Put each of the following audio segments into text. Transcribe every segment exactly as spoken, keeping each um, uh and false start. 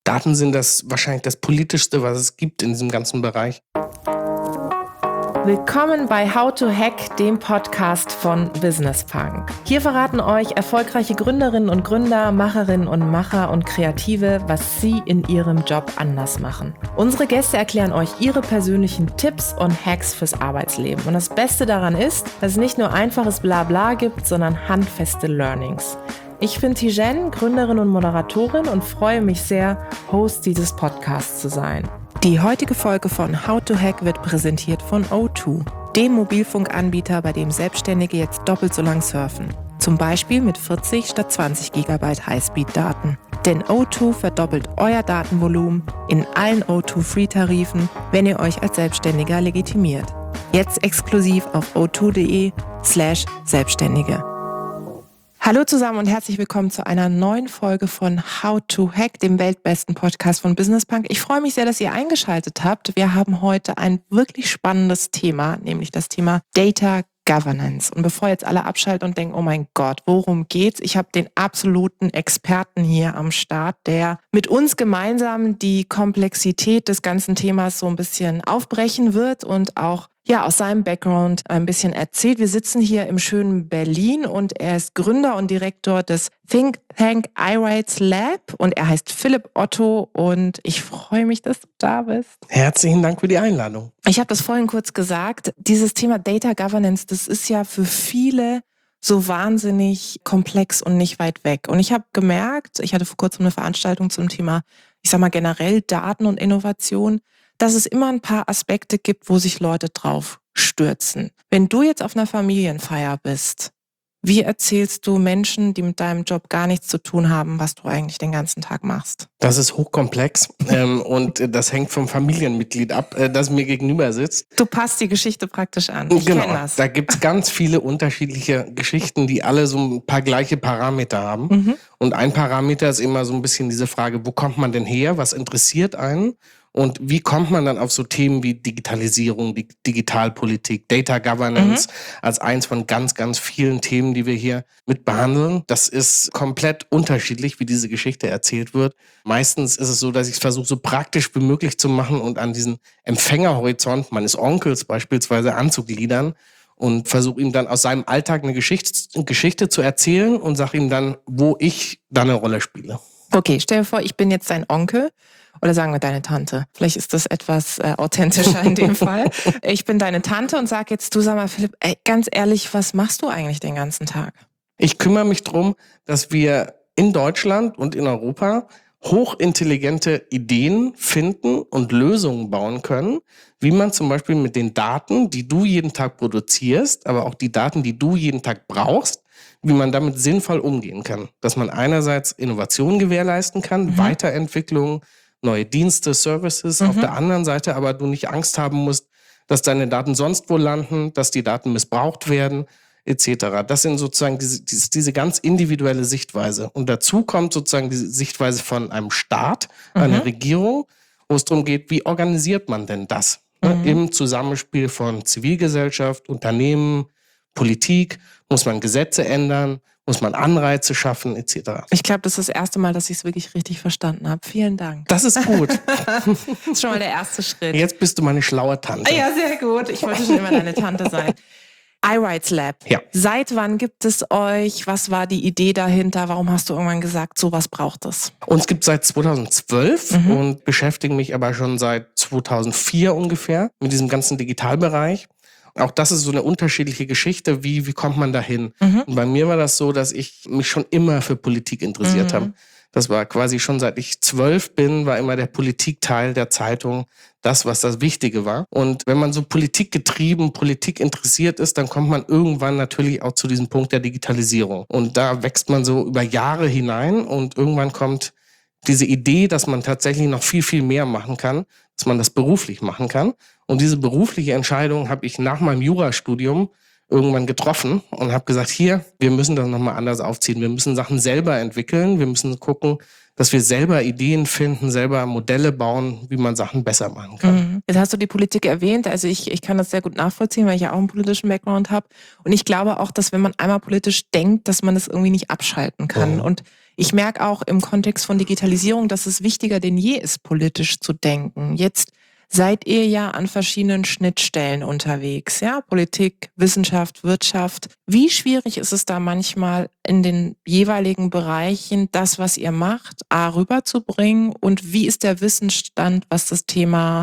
Daten sind das wahrscheinlich das Politischste, was es gibt in diesem ganzen Bereich. Willkommen bei How to Hack, dem Podcast von Business Punk. Hier verraten euch erfolgreiche Gründerinnen und Gründer, Macherinnen und Macher und Kreative, was sie in ihrem Job anders machen. Unsere Gäste erklären euch ihre persönlichen Tipps und Hacks fürs Arbeitsleben. Und das Beste daran ist, dass es nicht nur einfaches Blabla gibt, sondern handfeste Learnings. Ich bin Tijen, Gründerin und Moderatorin und freue mich sehr, Host dieses Podcasts zu sein. Die heutige Folge von How to Hack wird präsentiert von O zwei, dem Mobilfunkanbieter, bei dem Selbstständige jetzt doppelt so lang surfen. Zum Beispiel mit vierzig statt zwanzig Gigabyte Highspeed-Daten. Denn O zwei verdoppelt euer Datenvolumen in allen O zwei Free-Tarifen, wenn ihr euch als Selbstständiger legitimiert. Jetzt exklusiv auf o zwei punkt de slash Selbstständige. Hallo zusammen und herzlich willkommen zu einer neuen Folge von How to Hack, dem weltbesten Podcast von Business Punk. Ich freue mich sehr, dass ihr eingeschaltet habt. Wir haben heute ein wirklich spannendes Thema, nämlich das Thema Data Governance. Und bevor jetzt alle abschalten und denken, oh mein Gott, worum geht's? Ich habe den absoluten Experten hier am Start, der mit uns gemeinsam die Komplexität des ganzen Themas so ein bisschen aufbrechen wird und auch ja, aus seinem Background ein bisschen erzählt. Wir sitzen hier im schönen Berlin und er ist Gründer und Direktor des Think Tank iRights Lab und er heißt Philipp Otto und ich freue mich, dass du da bist. Herzlichen Dank für die Einladung. Ich habe das vorhin kurz gesagt, dieses Thema Data Governance, das ist ja für viele so wahnsinnig komplex und nicht weit weg. Und ich habe gemerkt, ich hatte vor kurzem eine Veranstaltung zum Thema, ich sag mal generell Daten und Innovation, dass es immer ein paar Aspekte gibt, wo sich Leute drauf stürzen. Wenn du jetzt auf einer Familienfeier bist, wie erzählst du Menschen, die mit deinem Job gar nichts zu tun haben, was du eigentlich den ganzen Tag machst? Das ist hochkomplex ähm, und das hängt vom Familienmitglied ab, äh, das mir gegenüber sitzt. Du passt die Geschichte praktisch an. Ich genau, kenn das. Da gibt's ganz viele unterschiedliche Geschichten, die alle so ein paar gleiche Parameter haben. Mhm. Und ein Parameter ist immer so ein bisschen diese Frage, wo kommt man denn her, was interessiert einen? Und wie kommt man dann auf so Themen wie Digitalisierung, Digitalpolitik, Data Governance mhm. als eins von ganz, ganz vielen Themen, die wir hier mit behandeln? Das ist komplett unterschiedlich, wie diese Geschichte erzählt wird. Meistens ist es so, dass ich es versuche, so praktisch wie möglich zu machen und an diesen Empfängerhorizont meines Onkels beispielsweise anzugliedern und versuche ihm dann aus seinem Alltag eine Geschichte, Geschichte zu erzählen und sage ihm dann, wo ich da eine Rolle spiele. Okay, stell dir vor, ich bin jetzt dein Onkel. Oder sagen wir deine Tante. Vielleicht ist das etwas äh, authentischer in dem Fall. Ich bin deine Tante und sag jetzt, du sag mal Philipp, ey, ganz ehrlich, was machst du eigentlich den ganzen Tag? Ich kümmere mich drum, dass wir in Deutschland und in Europa hochintelligente Ideen finden und Lösungen bauen können, wie man zum Beispiel mit den Daten, die du jeden Tag produzierst, aber auch die Daten, die du jeden Tag brauchst, wie man damit sinnvoll umgehen kann. Dass man einerseits Innovation gewährleisten kann, mhm. Weiterentwicklung, neue Dienste, Services, mhm. auf der anderen Seite aber du nicht Angst haben musst, dass deine Daten sonst wo landen, dass die Daten missbraucht werden, et cetera. Das sind sozusagen diese, diese ganz individuelle Sichtweise. Und dazu kommt sozusagen die Sichtweise von einem Staat, mhm. einer Regierung, wo es darum geht, wie organisiert man denn das? Mhm. Ne? Im Zusammenspiel von Zivilgesellschaft, Unternehmen, Politik, muss man Gesetze ändern, muss man Anreize schaffen, et cetera. Ich glaube, das ist das erste Mal, dass ich es wirklich richtig verstanden habe. Vielen Dank. Das ist gut. Das ist schon mal der erste Schritt. Jetzt bist du meine schlaue Tante. Ja, sehr gut. Ich wollte schon immer deine Tante sein. iRights Lab. Ja. Seit wann gibt es euch? Was war die Idee dahinter? Warum hast du irgendwann gesagt, sowas braucht es? Uns gibt es seit zweitausendzwölf mhm. und beschäftigen mich aber schon seit zweitausendvier ungefähr mit diesem ganzen Digitalbereich. Auch das ist so eine unterschiedliche Geschichte, wie, wie kommt man dahin? Mhm. Und bei mir war das so, dass ich mich schon immer für Politik interessiert mhm. habe. Das war quasi schon seit ich zwölf bin, war immer der Politikteil der Zeitung das, was das Wichtige war. Und wenn man so politikgetrieben, Politik interessiert ist, dann kommt man irgendwann natürlich auch zu diesem Punkt der Digitalisierung. Und da wächst man so über Jahre hinein und irgendwann kommt diese Idee, dass man tatsächlich noch viel, viel mehr machen kann, dass man das beruflich machen kann. Und diese berufliche Entscheidung habe ich nach meinem Jurastudium irgendwann getroffen und habe gesagt, hier, wir müssen das nochmal anders aufziehen. Wir müssen Sachen selber entwickeln. Wir müssen gucken, dass wir selber Ideen finden, selber Modelle bauen, wie man Sachen besser machen kann. Mhm. Jetzt hast du die Politik erwähnt. Also ich, ich kann das sehr gut nachvollziehen, weil ich ja auch einen politischen Background habe. Und ich glaube auch, dass wenn man einmal politisch denkt, dass man das irgendwie nicht abschalten kann. Mhm. Und Ich merke auch im Kontext von Digitalisierung, dass es wichtiger denn je ist, politisch zu denken. Jetzt seid ihr ja an verschiedenen Schnittstellen unterwegs, ja? Politik, Wissenschaft, Wirtschaft. Wie schwierig ist es da manchmal in den jeweiligen Bereichen, das, was ihr macht, A, rüberzubringen? Und wie ist der Wissensstand, was das Thema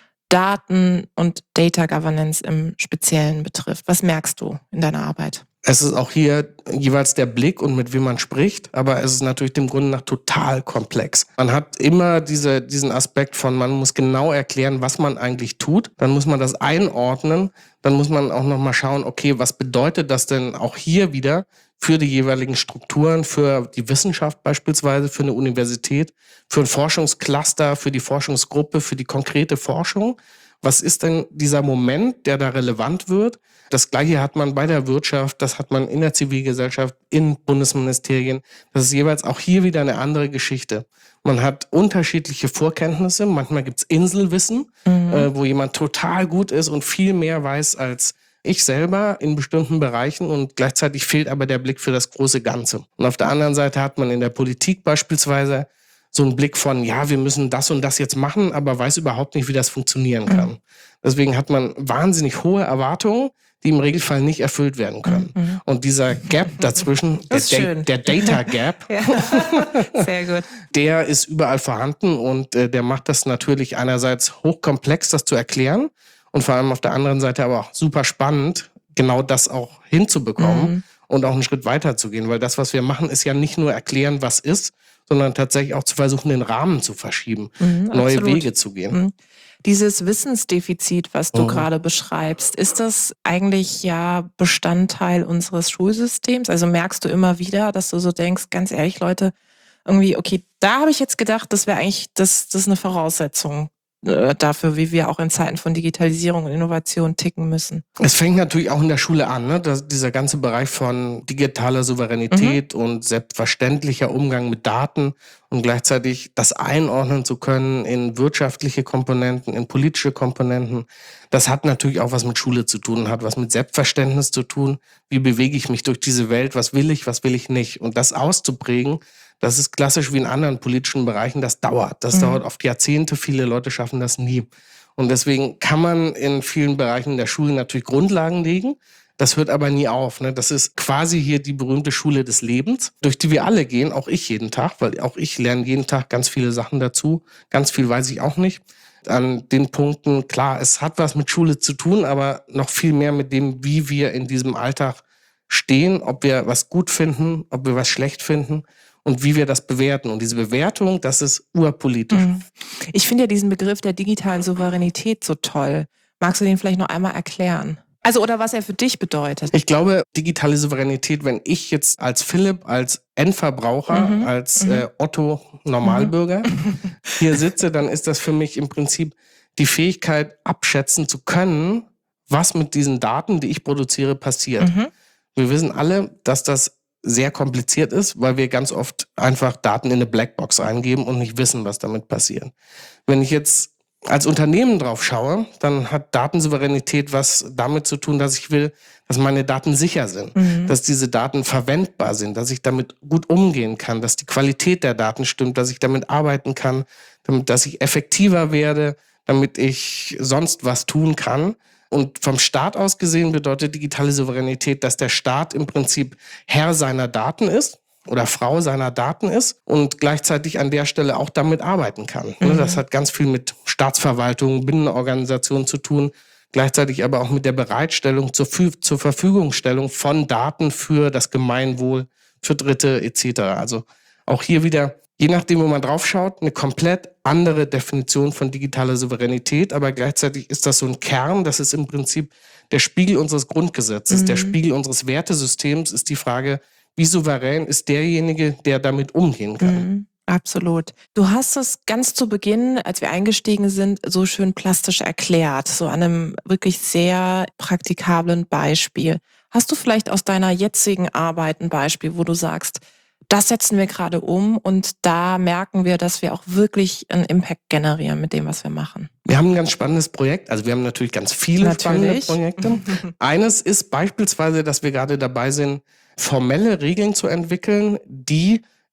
Daten und Data Governance im Speziellen betrifft? Was merkst du in deiner Arbeit? Es ist auch hier jeweils der Blick und mit wem man spricht, aber es ist natürlich dem Grunde nach total komplex. Man hat immer diese, diesen Aspekt von, man muss genau erklären, was man eigentlich tut. Dann muss man das einordnen. Dann muss man auch nochmal schauen, okay, was bedeutet das denn auch hier wieder für die jeweiligen Strukturen, für die Wissenschaft beispielsweise, für eine Universität, für ein Forschungscluster, für die Forschungsgruppe, für die konkrete Forschung. Was ist denn dieser Moment, der da relevant wird? Das Gleiche hat man bei der Wirtschaft, das hat man in der Zivilgesellschaft, in Bundesministerien. Das ist jeweils auch hier wieder eine andere Geschichte. Man hat unterschiedliche Vorkenntnisse, manchmal gibt's Inselwissen, mhm. äh, wo jemand total gut ist und viel mehr weiß als ich selber in bestimmten Bereichen und gleichzeitig fehlt aber der Blick für das große Ganze. Und auf der anderen Seite hat man in der Politik beispielsweise so einen Blick von, ja, wir müssen das und das jetzt machen, aber weiß überhaupt nicht, wie das funktionieren kann. Mhm. Deswegen hat man wahnsinnig hohe Erwartungen, die im Regelfall nicht erfüllt werden können. Mhm. Und dieser Gap dazwischen, der, da- der Data Gap, ja. Sehr gut. der ist überall vorhanden und äh, der macht das natürlich einerseits hochkomplex, das zu erklären und vor allem auf der anderen Seite aber auch super spannend, genau das auch hinzubekommen mhm. und auch einen Schritt weiter zu gehen. Weil das, was wir machen, ist ja nicht nur erklären, was ist, sondern tatsächlich auch zu versuchen, den Rahmen zu verschieben, mhm, neue absolut. Wege zu gehen. Mhm. Dieses Wissensdefizit, was du mhm. gerade beschreibst, ist das eigentlich ja Bestandteil unseres Schulsystems? Also merkst du immer wieder, dass du so denkst, ganz ehrlich, Leute, irgendwie, okay, da habe ich jetzt gedacht, das wäre eigentlich, das, das ist eine Voraussetzung äh, dafür, wie wir auch in Zeiten von Digitalisierung und Innovation ticken müssen. Es fängt natürlich auch in der Schule an, ne? Das, dieser ganze Bereich von digitaler Souveränität mhm. und selbstverständlicher Umgang mit Daten und gleichzeitig das einordnen zu können in wirtschaftliche Komponenten, in politische Komponenten. Das hat natürlich auch was mit Schule zu tun, hat was mit Selbstverständnis zu tun. Wie bewege ich mich durch diese Welt? Was will ich, was will ich nicht? Und das auszuprägen, das ist klassisch wie in anderen politischen Bereichen, das dauert. Das mhm. dauert oft Jahrzehnte, viele Leute schaffen das nie. Und deswegen kann man in vielen Bereichen der Schule natürlich Grundlagen legen. Das hört aber nie auf. Ne? Das ist quasi hier die berühmte Schule des Lebens, durch die wir alle gehen, auch ich jeden Tag, weil auch ich lerne jeden Tag ganz viele Sachen dazu. Ganz viel weiß ich auch nicht. An den Punkten, klar, es hat was mit Schule zu tun, aber noch viel mehr mit dem, wie wir in diesem Alltag stehen, ob wir was gut finden, ob wir was schlecht finden und wie wir das bewerten. Und diese Bewertung, das ist urpolitisch. Ich finde ja diesen Begriff der digitalen Souveränität so toll. Magst du den vielleicht noch einmal erklären? Also, oder was er für dich bedeutet? Ich glaube, digitale Souveränität, wenn ich jetzt als Philipp, als Endverbraucher, mhm. als mhm. Äh, Otto Normalbürger mhm. hier sitze, dann ist das für mich im Prinzip die Fähigkeit, abschätzen zu können, was mit diesen Daten, die ich produziere, passiert. Mhm. Wir wissen alle, dass das sehr kompliziert ist, weil wir ganz oft einfach Daten in eine Blackbox eingeben und nicht wissen, was damit passiert. Wenn ich jetzt als Unternehmen drauf schaue, dann hat Datensouveränität was damit zu tun, dass ich will, dass meine Daten sicher sind, mhm. dass diese Daten verwendbar sind, dass ich damit gut umgehen kann, dass die Qualität der Daten stimmt, dass ich damit arbeiten kann, damit, dass ich effektiver werde, damit ich sonst was tun kann. Und vom Staat aus gesehen bedeutet digitale Souveränität, dass der Staat im Prinzip Herr seiner Daten ist oder Frau seiner Daten ist und gleichzeitig an der Stelle auch damit arbeiten kann. Mhm. Das hat ganz viel mit Staatsverwaltung, Binnenorganisationen zu tun, gleichzeitig aber auch mit der Bereitstellung zur, zur Verfügungstellung von Daten für das Gemeinwohl, für Dritte et cetera. Also auch hier wieder, je nachdem, wo man drauf schaut, eine komplett andere Definition von digitaler Souveränität, aber gleichzeitig ist das so ein Kern, das ist im Prinzip der Spiegel unseres Grundgesetzes, mhm. der Spiegel unseres Wertesystems ist die Frage, wie souverän ist derjenige, der damit umgehen kann. Mhm. Absolut. Du hast es ganz zu Beginn, als wir eingestiegen sind, so schön plastisch erklärt, so an einem wirklich sehr praktikablen Beispiel. Hast du vielleicht aus deiner jetzigen Arbeit ein Beispiel, wo du sagst, das setzen wir gerade um und da merken wir, dass wir auch wirklich einen Impact generieren mit dem, was wir machen? Wir haben ein ganz spannendes Projekt. Also wir haben natürlich ganz viele natürlich. spannende Projekte. Eines ist beispielsweise, dass wir gerade dabei sind, formelle Regeln zu entwickeln, die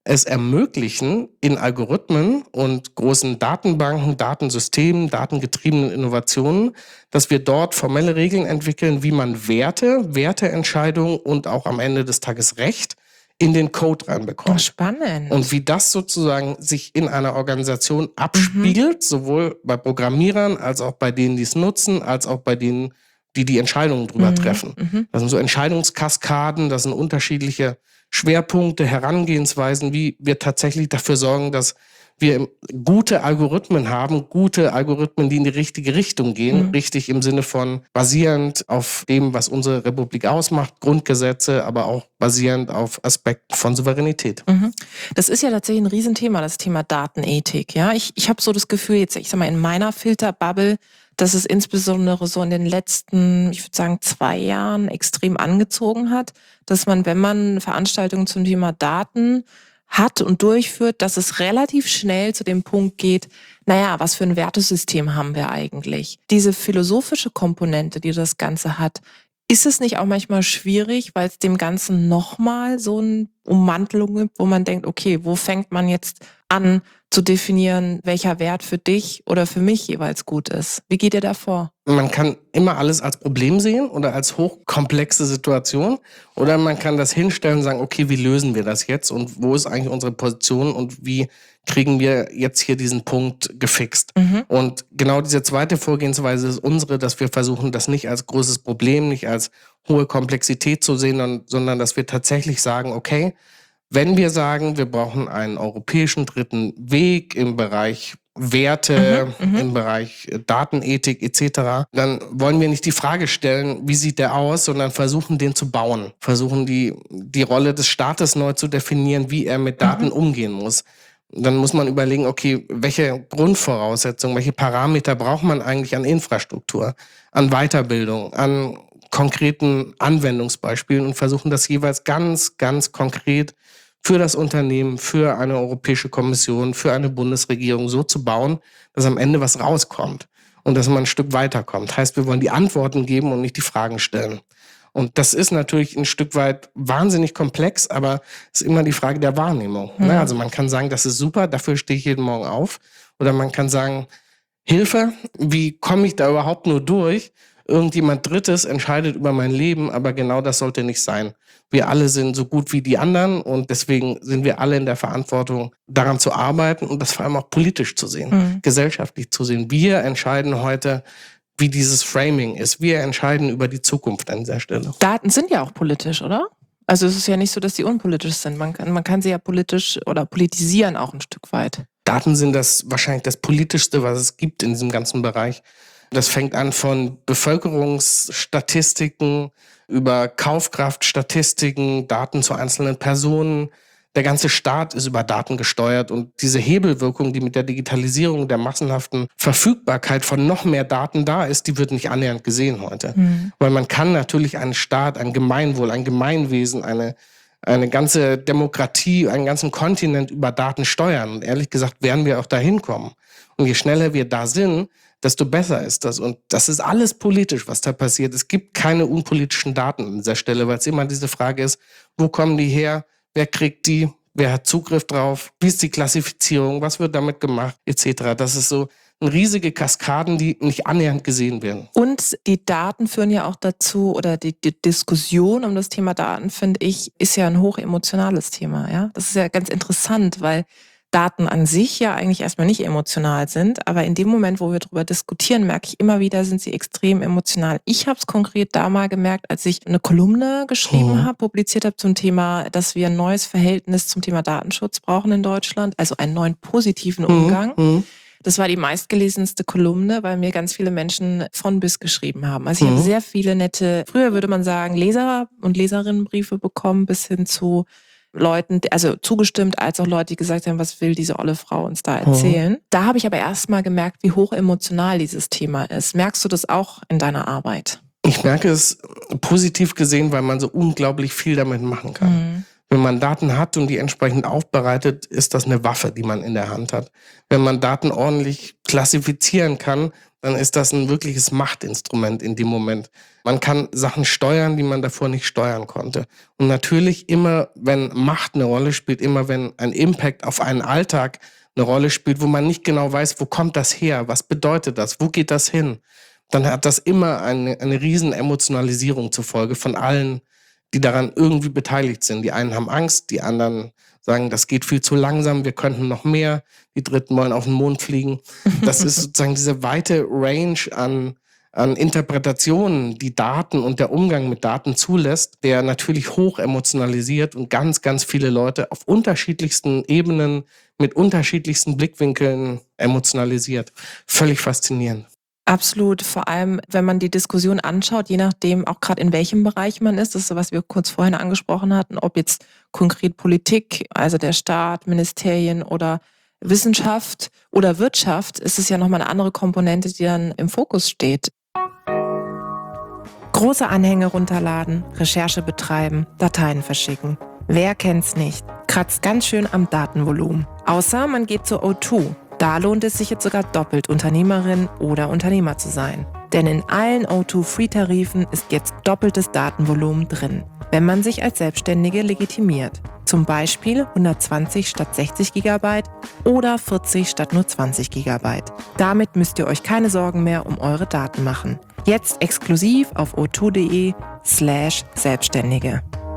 es ermöglichen, in Algorithmen und großen Datenbanken, Datensystemen, datengetriebenen Innovationen, dass wir dort formelle Regeln entwickeln, wie man Werte, Werteentscheidungen und auch am Ende des Tages Recht in den Code reinbekommt. Spannend. Und wie das sozusagen sich in einer Organisation abspiegelt, mhm. sowohl bei Programmierern als auch bei denen, die es nutzen, als auch bei denen, die die Entscheidungen drüber mhm. treffen. Mhm. Das sind so Entscheidungskaskaden, das sind unterschiedliche Schwerpunkte, Herangehensweisen, wie wir tatsächlich dafür sorgen, dass wir gute Algorithmen haben, gute Algorithmen, die in die richtige Richtung gehen, mhm. richtig im Sinne von basierend auf dem, was unsere Republik ausmacht, Grundgesetze, aber auch basierend auf Aspekten von Souveränität. Mhm. Das ist ja tatsächlich ein Riesenthema, das Thema Datenethik. Ja, ich, ich habe so das Gefühl, jetzt ich sag mal in meiner Filterbubble, dass es insbesondere so in den letzten, ich würde sagen, zwei Jahren extrem angezogen hat, dass man, wenn man Veranstaltungen zum Thema Daten hat und durchführt, dass es relativ schnell zu dem Punkt geht, naja, was für ein Wertesystem haben wir eigentlich? Diese philosophische Komponente, die das Ganze hat, ist es nicht auch manchmal schwierig, weil es dem Ganzen nochmal so eine Ummantelung gibt, wo man denkt, okay, wo fängt man jetzt an zu definieren, welcher Wert für dich oder für mich jeweils gut ist? Wie geht ihr da vor? Man kann immer alles als Problem sehen oder als hochkomplexe Situation, oder man kann das hinstellen und sagen, okay, wie lösen wir das jetzt und wo ist eigentlich unsere Position und wie kriegen wir jetzt hier diesen Punkt gefixt? Mhm. Und genau diese zweite Vorgehensweise ist unsere, dass wir versuchen, das nicht als großes Problem, nicht als hohe Komplexität zu sehen, sondern dass wir tatsächlich sagen, okay, wenn wir sagen, wir brauchen einen europäischen dritten Weg im Bereich Werte, mhm, im Bereich Datenethik et cetera, dann wollen wir nicht die Frage stellen, wie sieht der aus, sondern versuchen, den zu bauen. Versuchen, die, die Rolle des Staates neu zu definieren, wie er mit Daten mhm. umgehen muss. Dann muss man überlegen, okay, welche Grundvoraussetzungen, welche Parameter braucht man eigentlich an Infrastruktur, an Weiterbildung, an konkreten Anwendungsbeispielen und versuchen das jeweils ganz, ganz konkret für das Unternehmen, für eine Europäische Kommission, für eine Bundesregierung so zu bauen, dass am Ende was rauskommt und dass man ein Stück weiterkommt. Heißt, wir wollen die Antworten geben und nicht die Fragen stellen. Und das ist natürlich ein Stück weit wahnsinnig komplex, aber es ist immer die Frage der Wahrnehmung. Mhm. Also man kann sagen, das ist super, dafür stehe ich jeden Morgen auf. Oder man kann sagen, Hilfe, wie komme ich da überhaupt nur durch? Irgendjemand Drittes entscheidet über mein Leben, aber genau das sollte nicht sein. Wir alle sind so gut wie die anderen und deswegen sind wir alle in der Verantwortung, daran zu arbeiten und das vor allem auch politisch zu sehen, mhm. gesellschaftlich zu sehen. Wir entscheiden heute, wie dieses Framing ist. Wir entscheiden über die Zukunft an dieser Stelle. Daten sind ja auch politisch, oder? Also es ist ja nicht so, dass die unpolitisch sind. Man kann, man kann sie ja politisch oder politisieren auch ein Stück weit. Daten sind das wahrscheinlich das Politischste, was es gibt in diesem ganzen Bereich. Das fängt an von Bevölkerungsstatistiken über Kaufkraftstatistiken, Daten zu einzelnen Personen. Der ganze Staat ist über Daten gesteuert und diese Hebelwirkung, die mit der Digitalisierung, der massenhaften Verfügbarkeit von noch mehr Daten da ist, die wird nicht annähernd gesehen heute. Mhm. Weil man kann natürlich einen Staat, ein Gemeinwohl, ein Gemeinwesen, eine eine ganze Demokratie, einen ganzen Kontinent über Daten steuern. Und ehrlich gesagt werden wir auch dahin kommen. Und je schneller wir da sind, desto besser ist das. Und das ist alles politisch, was da passiert. Es gibt keine unpolitischen Daten an dieser Stelle, weil es immer diese Frage ist, wo kommen die her, wer kriegt die, wer hat Zugriff drauf, wie ist die Klassifizierung, was wird damit gemacht, et cetera. Das ist so riesige Kaskaden, die nicht annähernd gesehen werden. Und die Daten führen ja auch dazu, oder die, die Diskussion um das Thema Daten, finde ich, ist ja ein hochemotionales Thema. Ja, das ist ja ganz interessant, weil Daten an sich ja eigentlich erstmal nicht emotional sind, aber in dem Moment, wo wir darüber diskutieren, merke ich immer wieder, sind sie extrem emotional. Ich habe es konkret da mal gemerkt, als ich eine Kolumne geschrieben mhm. habe, publiziert habe zum Thema, dass wir ein neues Verhältnis zum Thema Datenschutz brauchen in Deutschland, also einen neuen positiven Umgang. Mhm. Das war die meistgelesenste Kolumne, weil mir ganz viele Menschen von bis geschrieben haben. Also ich mhm. habe sehr viele nette, früher würde man sagen, Leser- und Leserinnenbriefe bekommen, bis hin zu Leuten, also zugestimmt, als auch Leute, die gesagt haben, was will diese olle Frau uns da erzählen. Mhm. Da habe ich aber erst mal gemerkt, wie hoch emotional dieses Thema ist. Merkst du das auch in deiner Arbeit? Ich merke es positiv gesehen, weil man so unglaublich viel damit machen kann. Mhm. Wenn man Daten hat und die entsprechend aufbereitet, ist das eine Waffe, die man in der Hand hat. Wenn man Daten ordentlich klassifizieren kann, dann ist das ein wirkliches Machtinstrument in dem Moment. Man kann Sachen steuern, die man davor nicht steuern konnte. Und natürlich immer, wenn Macht eine Rolle spielt, immer wenn ein Impact auf einen Alltag eine Rolle spielt, wo man nicht genau weiß, wo kommt das her, was bedeutet das, wo geht das hin, dann hat das immer eine, eine riesen Emotionalisierung zur Folge von allen, die daran irgendwie beteiligt sind. Die einen haben Angst, die anderen sagen, das geht viel zu langsam, wir könnten noch mehr, die Dritten wollen auf den Mond fliegen. Das ist sozusagen diese weite Range an, an Interpretationen, die Daten und der Umgang mit Daten zulässt, der natürlich hoch emotionalisiert und ganz, ganz viele Leute auf unterschiedlichsten Ebenen mit unterschiedlichsten Blickwinkeln emotionalisiert. Völlig faszinierend. Absolut, vor allem, wenn man die Diskussion anschaut, je nachdem auch gerade in welchem Bereich man ist, das ist so, was wir kurz vorhin angesprochen hatten, ob jetzt konkret Politik, also der Staat, Ministerien oder Wissenschaft oder Wirtschaft, ist es ja nochmal eine andere Komponente, die dann im Fokus steht. Große Anhänge runterladen, Recherche betreiben, Dateien verschicken. Wer kennt's nicht? Kratzt ganz schön am Datenvolumen. Außer man geht zu O zwei. Da lohnt es sich jetzt sogar doppelt, Unternehmerin oder Unternehmer zu sein. Denn in allen O zwei Free-Tarifen ist jetzt doppeltes Datenvolumen drin, wenn man sich als Selbstständige legitimiert. Zum Beispiel hundertzwanzig statt sechzig Gigabyte oder vierzig statt nur zwanzig Gigabyte. Damit müsst ihr euch keine Sorgen mehr um eure Daten machen. Jetzt exklusiv auf o zwei punkt de slash Selbstständige.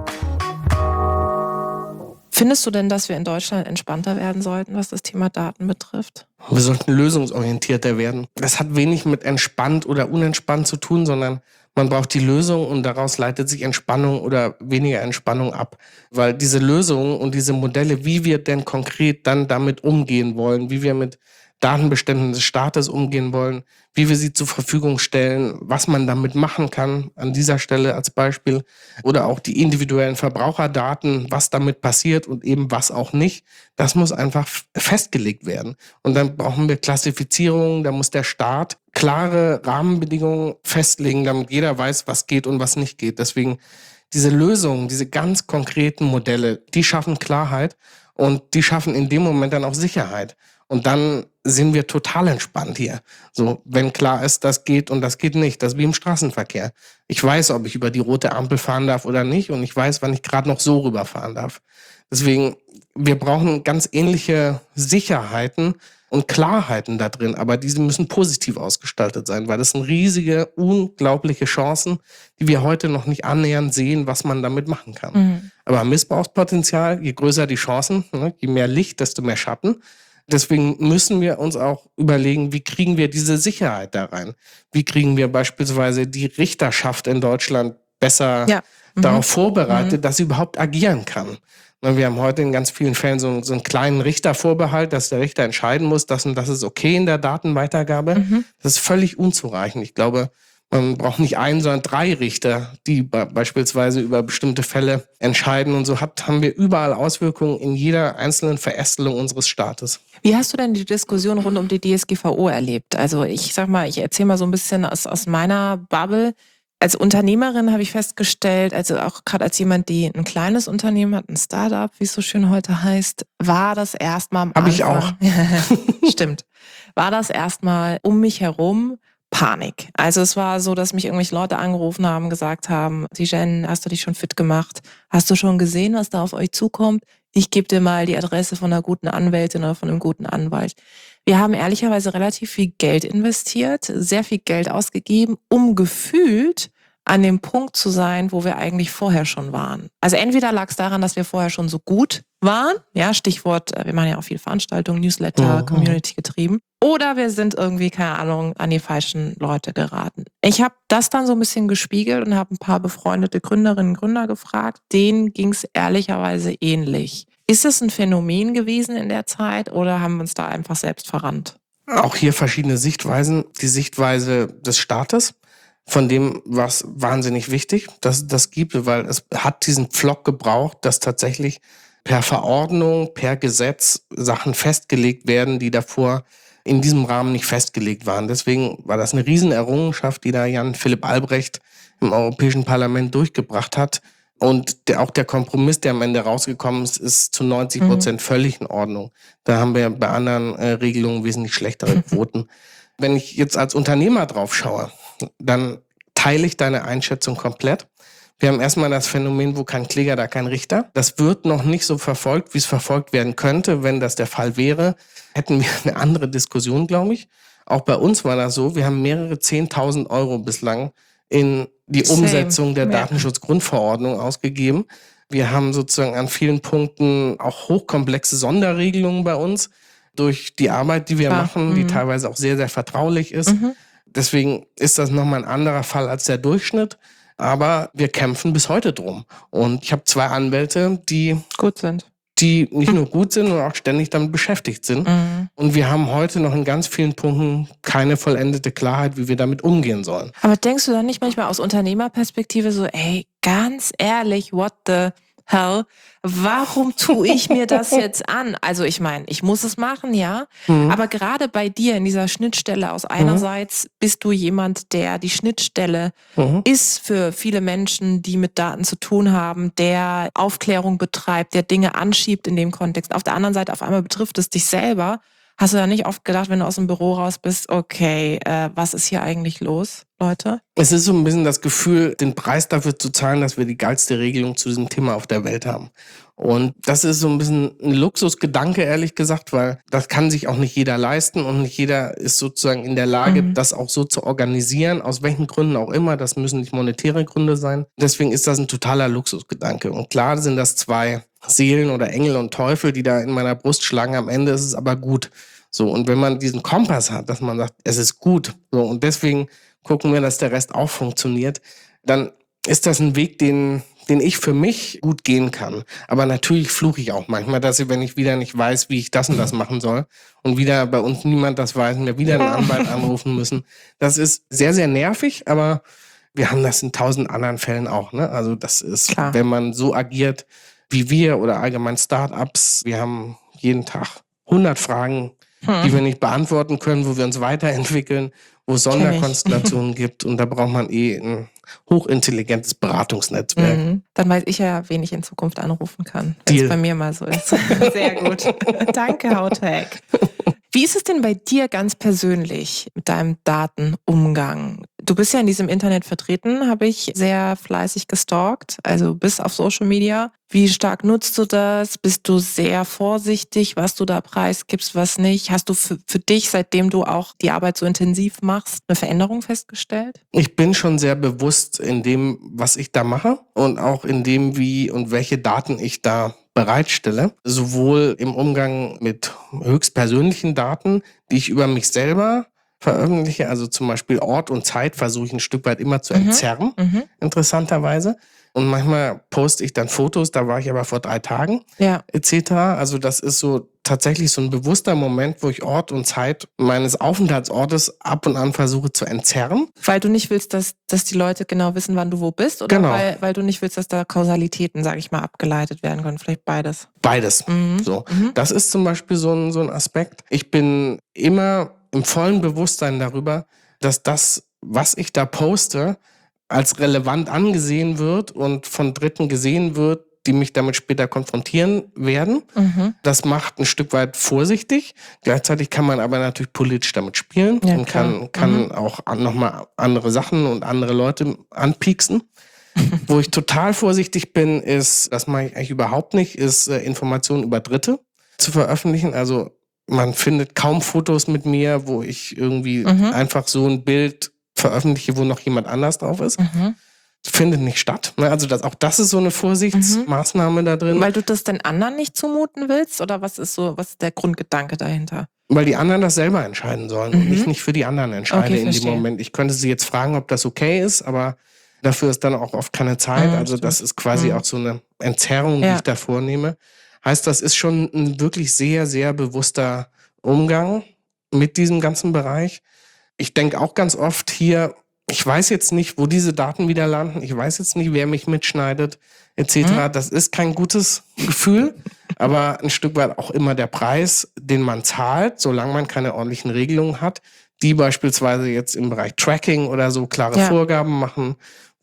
Findest du denn, dass wir in Deutschland entspannter werden sollten, was das Thema Daten betrifft? Wir sollten lösungsorientierter werden. Das hat wenig mit entspannt oder unentspannt zu tun, sondern man braucht die Lösung und daraus leitet sich Entspannung oder weniger Entspannung ab. Weil diese Lösungen und diese Modelle, wie wir denn konkret dann damit umgehen wollen, wie wir mit Datenbeständen des Staates umgehen wollen, wie wir sie zur Verfügung stellen, was man damit machen kann, an dieser Stelle als Beispiel, oder auch die individuellen Verbraucherdaten, was damit passiert und eben was auch nicht, das muss einfach festgelegt werden. Und dann brauchen wir Klassifizierungen, da muss der Staat klare Rahmenbedingungen festlegen, damit jeder weiß, was geht und was nicht geht. Deswegen diese Lösungen, diese ganz konkreten Modelle, die schaffen Klarheit und die schaffen in dem Moment dann auch Sicherheit. Und dann sind wir total entspannt hier. So, wenn klar ist, das geht und das geht nicht. Das ist wie im Straßenverkehr. Ich weiß, ob ich über die rote Ampel fahren darf oder nicht. Und ich weiß, wann ich gerade noch so rüberfahren darf. Deswegen, wir brauchen ganz ähnliche Sicherheiten und Klarheiten da drin. Aber diese müssen positiv ausgestaltet sein, weil das sind riesige, unglaubliche Chancen, die wir heute noch nicht annähernd sehen, was man damit machen kann. Mhm. Aber Missbrauchspotenzial, je größer die Chancen, ne, je mehr Licht, desto mehr Schatten. Deswegen müssen wir uns auch überlegen, wie kriegen wir diese Sicherheit da rein? Wie kriegen wir beispielsweise die Richterschaft in Deutschland besser ja. mhm. darauf vorbereitet, mhm. dass sie überhaupt agieren kann? Wir haben heute in ganz vielen Fällen so, so einen kleinen Richtervorbehalt, dass der Richter entscheiden muss, dass und das ist okay in der Datenweitergabe. Mhm. Das ist völlig unzureichend. Ich glaube, man braucht nicht einen, sondern drei Richter, die beispielsweise über bestimmte Fälle entscheiden. Und so hat, haben wir überall Auswirkungen in jeder einzelnen Verästelung unseres Staates. Wie hast du denn die Diskussion rund um die D S G V O erlebt? Also ich sag mal, ich erzähle mal so ein bisschen aus, aus meiner Bubble. Als Unternehmerin habe ich festgestellt, also auch gerade als jemand, die ein kleines Unternehmen hat, ein Startup, wie es so schön heute heißt, war das erstmal am Anfang... Habe ich auch. Stimmt. War das erstmal um mich herum Panik. Also es war so, dass mich irgendwelche Leute angerufen haben, gesagt haben, Tijen, hast du dich schon fit gemacht? Hast du schon gesehen, was da auf euch zukommt? Ich gebe dir mal die Adresse von einer guten Anwältin oder von einem guten Anwalt. Wir haben ehrlicherweise relativ viel Geld investiert, sehr viel Geld ausgegeben, um gefühlt an dem Punkt zu sein, wo wir eigentlich vorher schon waren. Also entweder lag es daran, dass wir vorher schon so gut waren, ja, Stichwort, wir machen ja auch viele Veranstaltungen, Newsletter, mhm. Community getrieben, oder wir sind irgendwie, keine Ahnung, an die falschen Leute geraten. Ich habe das dann so ein bisschen gespiegelt und habe ein paar befreundete Gründerinnen und Gründer gefragt, denen ging es ehrlicherweise ähnlich. Ist es ein Phänomen gewesen in der Zeit oder haben wir uns da einfach selbst verrannt? Auch hier verschiedene Sichtweisen. Die Sichtweise des Staates, von dem war es wahnsinnig wichtig, dass es das gibt, weil es hat diesen Pflock gebraucht, dass tatsächlich per Verordnung, per Gesetz Sachen festgelegt werden, die davor in diesem Rahmen nicht festgelegt waren. Deswegen war das eine Riesenerrungenschaft, die da Jan Philipp Albrecht im Europäischen Parlament durchgebracht hat, Und der, auch der Kompromiss, der am Ende rausgekommen ist, ist zu neunzig Prozent mhm. völlig in Ordnung. Da haben wir bei anderen äh, Regelungen wesentlich schlechtere Quoten. Wenn ich jetzt als Unternehmer drauf schaue, dann teile ich deine Einschätzung komplett. Wir haben erstmal das Phänomen, wo kein Kläger, da kein Richter. Das wird noch nicht so verfolgt, wie es verfolgt werden könnte. Wenn das der Fall wäre, hätten wir eine andere Diskussion, glaube ich. Auch bei uns war das so, wir haben mehrere zehntausend Euro bislang in die Same. Umsetzung der ja. Datenschutzgrundverordnung ausgegeben. Wir haben sozusagen an vielen Punkten auch hochkomplexe Sonderregelungen bei uns durch die Arbeit, die wir ja. machen, die mhm. teilweise auch sehr, sehr vertraulich ist. Mhm. Deswegen ist das nochmal ein anderer Fall als der Durchschnitt. Aber wir kämpfen bis heute drum. Und ich habe zwei Anwälte, die gut sind. die nicht nur gut sind, sondern auch ständig damit beschäftigt sind. Mhm. Und wir haben heute noch in ganz vielen Punkten keine vollendete Klarheit, wie wir damit umgehen sollen. Aber denkst du dann nicht manchmal aus Unternehmerperspektive so, ey, ganz ehrlich, what the hell? Warum tue ich mir das jetzt an? Also ich meine, ich muss es machen, ja. Mhm. Aber gerade bei dir in dieser Schnittstelle aus einerseits mhm. bist du jemand, der die Schnittstelle mhm. ist für viele Menschen, die mit Daten zu tun haben, der Aufklärung betreibt, der Dinge anschiebt in dem Kontext. Auf der anderen Seite auf einmal betrifft es dich selber. Hast du da nicht oft gedacht, wenn du aus dem Büro raus bist, okay, äh, was ist hier eigentlich los, Leute? Es ist so ein bisschen das Gefühl, den Preis dafür zu zahlen, dass wir die geilste Regelung zu diesem Thema auf der Welt haben. Und das ist so ein bisschen ein Luxusgedanke, ehrlich gesagt, weil das kann sich auch nicht jeder leisten und nicht jeder ist sozusagen in der Lage, mhm. das auch so zu organisieren, aus welchen Gründen auch immer. Das müssen nicht monetäre Gründe sein. Deswegen ist das ein totaler Luxusgedanke. Und klar sind das zwei Seelen oder Engel und Teufel, die da in meiner Brust schlagen. Am Ende ist es aber gut. So, und wenn man diesen Kompass hat, dass man sagt, es ist gut, so, und deswegen gucken wir, dass der Rest auch funktioniert, dann ist das ein Weg, den, den ich für mich gut gehen kann. Aber natürlich fluche ich auch manchmal, dass ich, wenn ich wieder nicht weiß, wie ich das und das machen soll und wieder bei uns niemand das weiß und wir wieder einen Anwalt anrufen müssen. Das ist sehr, sehr nervig, aber wir haben das in tausend anderen Fällen auch, ne? Also das ist, klar, wenn man so agiert wie wir oder allgemein Startups, wir haben jeden Tag hundert Fragen, hm. die wir nicht beantworten können, wo wir uns weiterentwickeln, wo es Sonderkonstellationen gibt, und da braucht man eh ein hochintelligentes Beratungsnetzwerk. Mhm. Dann weiß ich ja, wen ich in Zukunft anrufen kann, wenn es bei mir mal so ist. Sehr gut. Danke, Howtech. Wie ist es denn bei dir ganz persönlich mit deinem Datenumgang? Du bist ja in diesem Internet vertreten, habe ich sehr fleißig gestalkt, also bis auf Social Media. Wie stark nutzt du das? Bist du sehr vorsichtig, was du da preisgibst, was nicht? Hast du für, für dich, seitdem du auch die Arbeit so intensiv machst, eine Veränderung festgestellt? Ich bin schon sehr bewusst in dem, was ich da mache und auch in dem, wie und welche Daten ich da bereitstelle, sowohl im Umgang mit höchstpersönlichen Daten, die ich über mich selber veröffentliche, also zum Beispiel Ort und Zeit versuche ich ein Stück weit immer zu entzerren, mhm. interessanterweise. Und manchmal poste ich dann Fotos, da war ich aber vor drei Tagen, ja. et cetera. Also das ist so tatsächlich so ein bewusster Moment, wo ich Ort und Zeit meines Aufenthaltsortes ab und an versuche zu entzerren. Weil du nicht willst, dass, dass die Leute genau wissen, wann du wo bist? Oder genau. weil, weil du nicht willst, dass da Kausalitäten, sage ich mal, abgeleitet werden können? Vielleicht beides. Beides. Mhm. So. Mhm. Das ist zum Beispiel so ein, so ein Aspekt. Ich bin immer im vollen Bewusstsein darüber, dass das, was ich da poste, als relevant angesehen wird und von Dritten gesehen wird, die mich damit später konfrontieren werden. Mhm. Das macht ein Stück weit vorsichtig. Gleichzeitig kann man aber natürlich politisch damit spielen ja, und kann, kann mhm. auch nochmal andere Sachen und andere Leute anpieksen. Wo ich total vorsichtig bin, ist, das mache ich eigentlich überhaupt nicht, ist äh, Informationen über Dritte zu veröffentlichen. Also man findet kaum Fotos mit mir, wo ich irgendwie mhm. einfach so ein Bild veröffentliche, wo noch jemand anders drauf ist. Mhm. Findet nicht statt. Also das, auch das ist so eine Vorsichtsmaßnahme mhm. da drin. Weil du das den anderen nicht zumuten willst? Oder was ist so, was ist der Grundgedanke dahinter? Weil die anderen das selber entscheiden sollen mhm. und ich nicht für die anderen entscheide okay, in dem Moment. Ich könnte sie jetzt fragen, ob das okay ist, aber dafür ist dann auch oft keine Zeit. Mhm, also das ist quasi mhm. auch so eine Entzerrung, die ja. ich da vornehme. Heißt, das ist schon ein wirklich sehr, sehr bewusster Umgang mit diesem ganzen Bereich. Ich denke auch ganz oft hier, ich weiß jetzt nicht, wo diese Daten wieder landen. Ich weiß jetzt nicht, wer mich mitschneidet, et cetera. Mhm. Das ist kein gutes Gefühl, aber ein Stück weit auch immer der Preis, den man zahlt, solange man keine ordentlichen Regelungen hat, die beispielsweise jetzt im Bereich Tracking oder so klare ja. Vorgaben machen,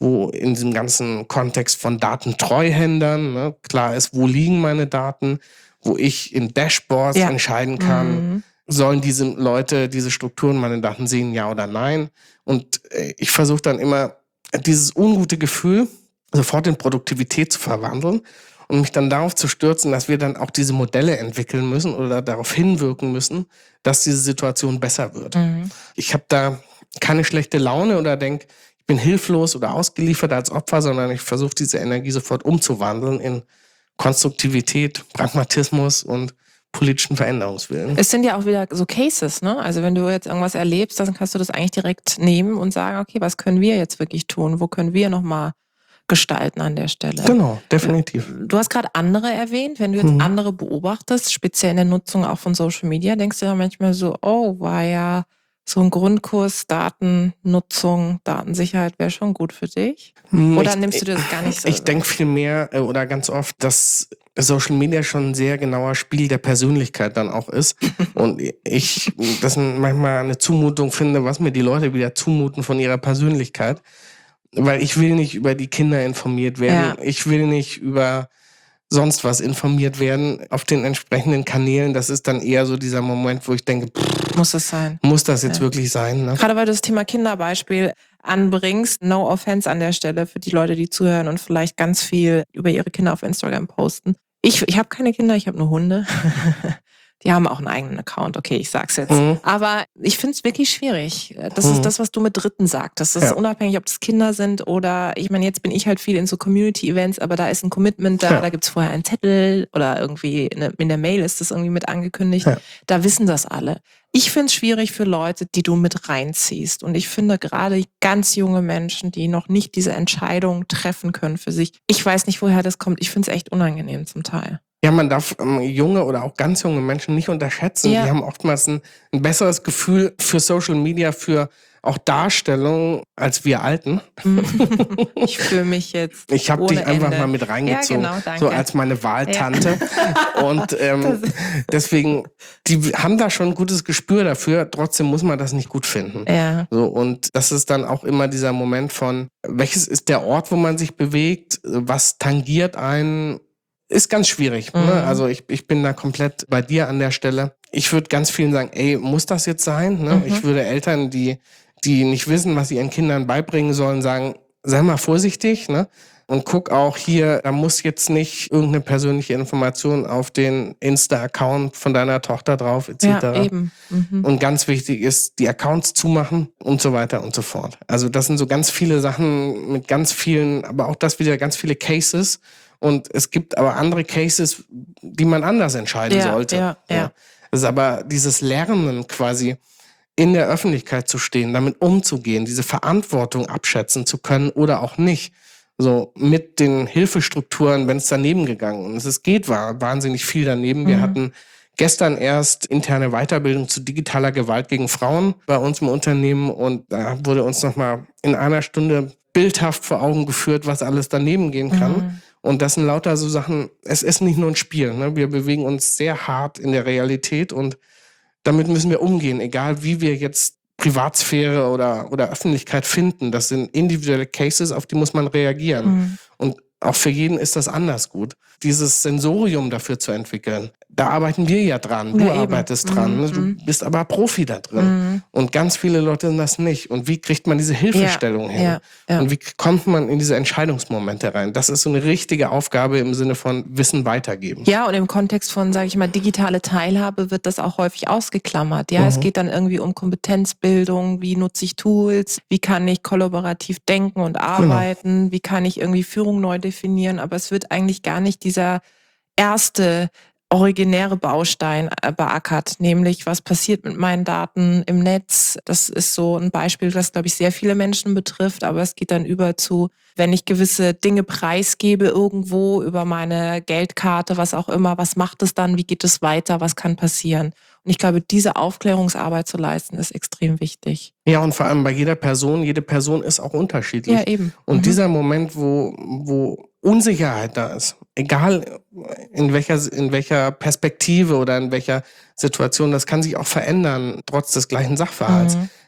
wo in diesem ganzen Kontext von Datentreuhändern, ne, klar ist, wo liegen meine Daten, wo ich in Dashboards ja. entscheiden kann, mhm. sollen diese Leute, diese Strukturen meine Daten sehen, ja oder nein. Und ich versuche dann immer, dieses ungute Gefühl sofort in Produktivität zu verwandeln und mich dann darauf zu stürzen, dass wir dann auch diese Modelle entwickeln müssen oder darauf hinwirken müssen, dass diese Situation besser wird. Mhm. Ich habe da keine schlechte Laune oder denke, ich bin hilflos oder ausgeliefert als Opfer, sondern ich versuche diese Energie sofort umzuwandeln in Konstruktivität, Pragmatismus und politischen Veränderungswillen. Es sind ja auch wieder so Cases, ne? Also wenn du jetzt irgendwas erlebst, dann kannst du das eigentlich direkt nehmen und sagen, okay, was können wir jetzt wirklich tun? Wo können wir nochmal gestalten an der Stelle? Genau, definitiv. Du hast gerade andere erwähnt. Wenn du jetzt mhm. andere beobachtest, speziell in der Nutzung auch von Social Media, denkst du ja manchmal so, oh, war ja so ein Grundkurs Datennutzung, Datensicherheit wäre schon gut für dich? Oder ich, nimmst du das gar nicht so? Ich denke viel mehr oder ganz oft, dass Social Media schon ein sehr genauer Spiel der Persönlichkeit dann auch ist. Und ich das manchmal eine Zumutung finde, was mir die Leute wieder zumuten von ihrer Persönlichkeit. Weil ich will nicht über die Kinder informiert werden. Ja. Ich will nicht über sonst was informiert werden auf den entsprechenden Kanälen. Das ist dann eher so dieser Moment, wo ich denke, pff, muss es sein? Muss das jetzt ja. wirklich sein? Ne? Gerade weil du das Thema Kinderbeispiel anbringst, no offense an der Stelle für die Leute, die zuhören und vielleicht ganz viel über ihre Kinder auf Instagram posten. Ich, ich habe keine Kinder, ich habe nur Hunde. Die haben auch einen eigenen Account, okay, ich sag's jetzt. Mhm. Aber ich finde es wirklich schwierig. Das mhm. ist das, was du mit Dritten sagtest. Das ja. ist unabhängig, ob das Kinder sind oder, ich meine, jetzt bin ich halt viel in so Community-Events, aber da ist ein Commitment da, ja. da gibt's vorher einen Zettel oder irgendwie in der, in der Mail ist das irgendwie mit angekündigt. Ja. Da wissen das alle. Ich finde es schwierig für Leute, die du mit reinziehst. Und ich finde gerade ganz junge Menschen, die noch nicht diese Entscheidung treffen können für sich. Ich weiß nicht, woher das kommt. Ich finde es echt unangenehm zum Teil. Ja, man darf ähm, junge oder auch ganz junge Menschen nicht unterschätzen. Ja. Die haben oftmals ein, ein besseres Gefühl für Social Media, für auch Darstellung als wir Alten. Ich fühle mich jetzt Ich habe dich einfach Ende. mal mit reingezogen, ja, genau, so als meine Wahltante. Ja. Und ähm, deswegen, die haben da schon ein gutes Gespür dafür. Trotzdem muss man das nicht gut finden. Ja. So, und das ist dann auch immer dieser Moment von, welches ist der Ort, wo man sich bewegt? Was tangiert einen? Ist ganz schwierig. Mhm. Ne? Also ich, ich bin da komplett bei dir an der Stelle. Ich würde ganz vielen sagen, ey, muss das jetzt sein? Ne? Mhm. Ich würde Eltern, die die nicht wissen, was sie ihren Kindern beibringen sollen, sagen, sei mal vorsichtig, ne? Und guck auch hier, da muss jetzt nicht irgendeine persönliche Information auf den Insta-Account von deiner Tochter drauf, et cetera. Ja, eben. Mhm. Und ganz wichtig ist, die Accounts zumachen und so weiter und so fort. Also das sind so ganz viele Sachen mit ganz vielen, aber auch das wieder ganz viele Cases. Und es gibt aber andere Cases, die man anders entscheiden ja, sollte. Ja, ja. Ja. Das ist aber dieses Lernen quasi, in der Öffentlichkeit zu stehen, damit umzugehen, diese Verantwortung abschätzen zu können oder auch nicht. So mit den Hilfestrukturen, wenn es daneben gegangen ist. Es geht war wahnsinnig viel daneben. Wir mhm. hatten gestern erst interne Weiterbildung zu digitaler Gewalt gegen Frauen bei uns im Unternehmen und da wurde uns nochmal in einer Stunde bildhaft vor Augen geführt, was alles daneben gehen kann. Mhm. Und das sind lauter so Sachen, es ist nicht nur ein Spiel. Ne? Wir bewegen uns sehr hart in der Realität und damit müssen wir umgehen, egal wie wir jetzt Privatsphäre oder, oder Öffentlichkeit finden. Das sind individuelle Cases, auf die muss man reagieren. Mhm. Und auch für jeden ist das anders gut. Dieses Sensorium dafür zu entwickeln, da arbeiten wir ja dran. Du ja, arbeitest eben. dran. Mhm. Du bist aber Profi da drin. Mhm. Und ganz viele Leute sind das nicht. Und wie kriegt man diese Hilfestellung ja, hin? Ja, ja. Und wie kommt man in diese Entscheidungsmomente rein? Das ist so eine richtige Aufgabe im Sinne von Wissen weitergeben. Ja, und im Kontext von, sage ich mal, digitale Teilhabe wird das auch häufig ausgeklammert. Ja, mhm. es geht dann irgendwie um Kompetenzbildung. Wie nutze ich Tools? Wie kann ich kollaborativ denken und arbeiten? Genau. Wie kann ich irgendwie Führung neu definieren? Aber es wird eigentlich gar nicht dieser erste originäre Baustein beackert, nämlich was passiert mit meinen Daten im Netz. Das ist so ein Beispiel, das, glaube ich, sehr viele Menschen betrifft, aber es geht dann über zu, wenn ich gewisse Dinge preisgebe irgendwo über meine Geldkarte, was auch immer, was macht es dann, wie geht es weiter, was kann passieren? Und ich glaube, diese Aufklärungsarbeit zu leisten, ist extrem wichtig. Ja, und vor allem bei jeder Person, jede Person ist auch unterschiedlich. Ja, eben. Und mhm. dieser Moment, wo, wo Unsicherheit da ist, egal in welcher, in welcher Perspektive oder in welcher Situation, das kann sich auch verändern, trotz des gleichen Sachverhalts. Mhm.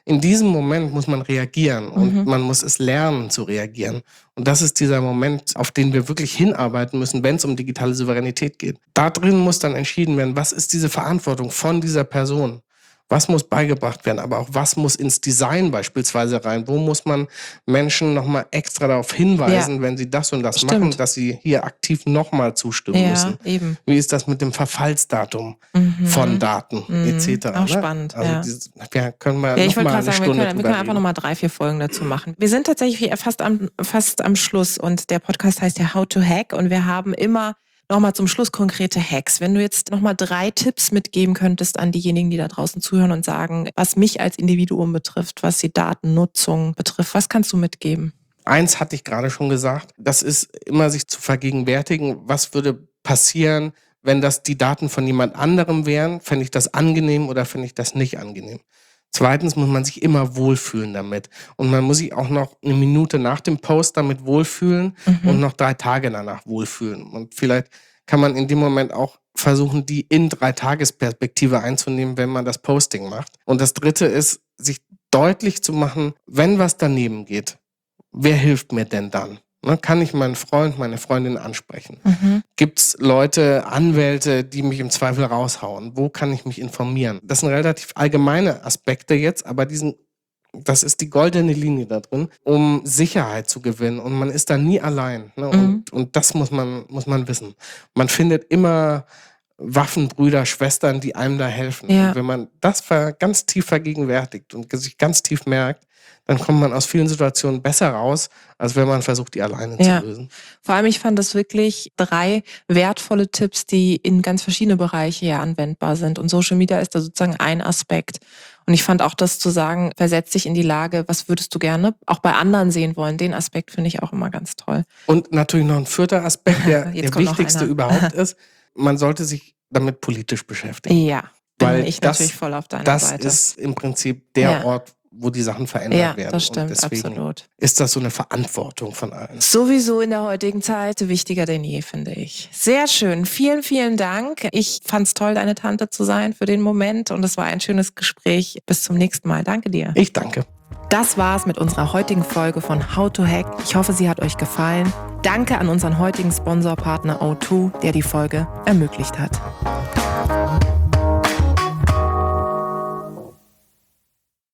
in diesem Moment muss man reagieren und Mhm. man muss es lernen zu reagieren. Und das ist dieser Moment, auf den wir wirklich hinarbeiten müssen, wenn es um digitale Souveränität geht. Da drin muss dann entschieden werden, was ist diese Verantwortung von dieser Person? Was muss beigebracht werden, aber auch was muss ins Design beispielsweise rein? Wo muss man Menschen nochmal extra darauf hinweisen, Ja. wenn sie das und das Stimmt. machen, dass sie hier aktiv nochmal zustimmen Ja, müssen? eben. Wie ist das mit dem Verfallsdatum Mhm. von Daten Mhm. et cetera? Auch ne? spannend, Also ja. dieses, ja, können wir Ja, ich noch wollte mal gerade eine sagen, wir Stunde können, wir drüber können einfach reden. nochmal drei, vier Folgen dazu machen. Wir sind tatsächlich fast am, fast am Schluss und der Podcast heißt ja How to Hack und wir haben immer nochmal zum Schluss konkrete Hacks. Wenn du jetzt nochmal drei Tipps mitgeben könntest an diejenigen, die da draußen zuhören und sagen, was mich als Individuum betrifft, was die Datennutzung betrifft, was kannst du mitgeben? Eins hatte ich gerade schon gesagt, das ist immer sich zu vergegenwärtigen, was würde passieren, wenn das die Daten von jemand anderem wären, fände ich das angenehm oder fände ich das nicht angenehm. Zweitens muss man sich immer wohlfühlen damit. Und man muss sich auch noch eine Minute nach dem Post damit wohlfühlen Mhm. und noch drei Tage danach wohlfühlen. Und vielleicht kann man in dem Moment auch versuchen, die in drei Tagesperspektive einzunehmen, wenn man das Posting macht. Und das Dritte ist, sich deutlich zu machen, wenn was daneben geht, wer hilft mir denn dann? Ne, kann ich meinen Freund, meine Freundin ansprechen? Mhm. Gibt es Leute, Anwälte, die mich im Zweifel raushauen? Wo kann ich mich informieren? Das sind relativ allgemeine Aspekte jetzt, aber diesen, das ist die goldene Linie da drin, um Sicherheit zu gewinnen. Und man ist da nie allein. Ne? Mhm. Und, und das muss man, muss man wissen. Man findet immer Waffenbrüder, Schwestern, die einem da helfen. Ja. Und wenn man das ver, ganz tief vergegenwärtigt und sich ganz tief merkt, dann kommt man aus vielen Situationen besser raus, als wenn man versucht, die alleine Ja. zu lösen. Vor allem, ich fand das wirklich drei wertvolle Tipps, die in ganz verschiedene Bereiche ja anwendbar sind. Und Social Media ist da sozusagen ein Aspekt. Und ich fand auch das zu sagen, versetz dich in die Lage, was würdest du gerne auch bei anderen sehen wollen. Den Aspekt finde ich auch immer ganz toll. Und natürlich noch ein vierter Aspekt, der Jetzt der kommt noch wichtigste einer. überhaupt ist, man sollte sich damit politisch beschäftigen. Ja, bin Weil ich das- natürlich voll auf deiner Das Seite. ist im Prinzip der Ja. Ort, wo die Sachen verändert ja, werden. das stimmt, Und deswegen absolut. ist das so eine Verantwortung von allen. Sowieso in der heutigen Zeit wichtiger denn je, finde ich. Sehr schön. Vielen, vielen Dank. Ich fand es toll, deine Tante zu sein für den Moment und es war ein schönes Gespräch. Bis zum nächsten Mal. Danke dir. Ich danke. Das war's mit unserer heutigen Folge von How to Hack. Ich hoffe, sie hat euch gefallen. Danke an unseren heutigen Sponsorpartner O zwei, der die Folge ermöglicht hat.